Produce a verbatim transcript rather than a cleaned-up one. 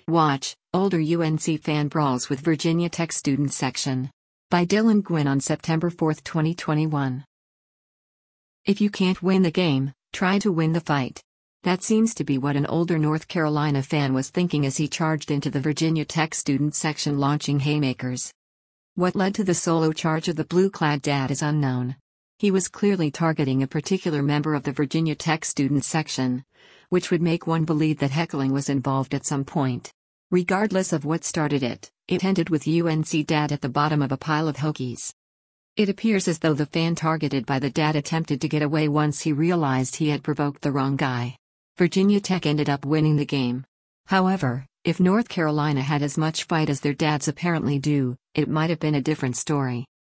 Watch, older U N C fan brawls with Virginia Tech student section. By Dylan Gwynn on September fourth, twenty twenty-one. If you can't win the game, try to win the fight. That seems to be what an older North Carolina fan was thinking as he charged into the Virginia Tech student section launching haymakers. What led to the solo charge of the blue-clad dad is unknown. He was clearly targeting a particular member of the Virginia Tech student section, which would make one believe that heckling was involved at some point. Regardless of what started it, it ended with U N C dad at the bottom of a pile of Hokies. It appears as though the fan targeted by the dad attempted to get away once he realized he had provoked the wrong guy. Virginia Tech ended up winning the game. However, if North Carolina had as much fight as their dads apparently do, it might have been a different story.